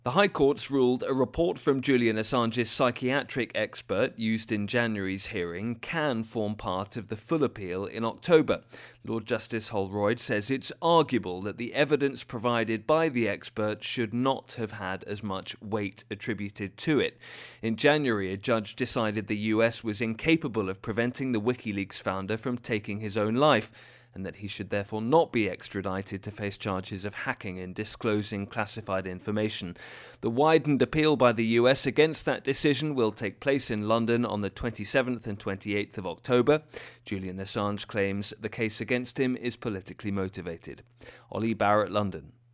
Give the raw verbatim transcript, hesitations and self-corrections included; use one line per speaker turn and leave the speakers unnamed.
The High Court's ruled a report from Julian Assange's psychiatric expert used in January's hearing can form part of the full appeal in October. Lord Justice Holroyd says it's arguable that the evidence provided by the expert should not have had as much weight attributed to it. In January, a judge decided the U S was incapable of preventing the WikiLeaks founder from taking his own life, and that he should therefore not be extradited to face charges of hacking and disclosing classified information. The widened appeal by the U S against that decision will take place in London on the twenty-seventh and twenty-eighth of October. Julian Assange claims the case against him is politically motivated. Ollie Barrett, London.